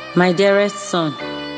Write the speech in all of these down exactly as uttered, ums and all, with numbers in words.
My dearest son,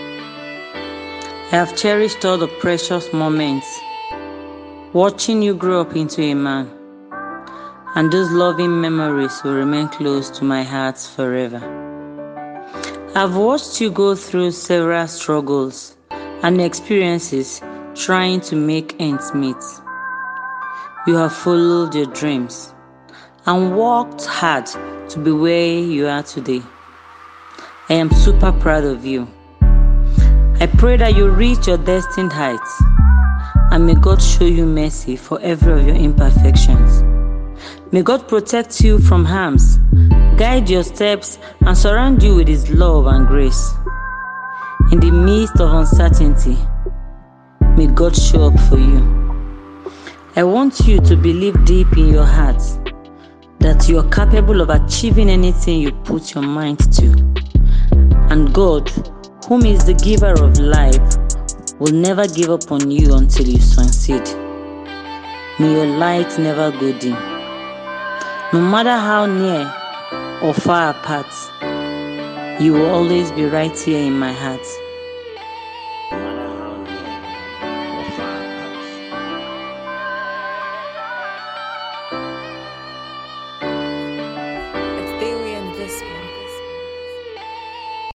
I have cherished all the precious moments watching you grow up into a man, and those loving memories will remain close to my heart forever. I've watched you go through several struggles and experiences trying to make ends meet. You have followed your dreams and worked hard to be where you are today. I am super proud of you. I pray that you reach your destined heights, and may God show you mercy for every of your imperfections. May God protect you from harms, guide your steps, and surround you with His love and grace. In the midst of uncertainty, may God show up for you. I want you to believe deep in your heart that you are capable of achieving anything you put your mind to. And God, whom is the giver of life, will never give up on you until you succeed. May your light never go dim. No matter how near or far apart, you will always be right here in my heart.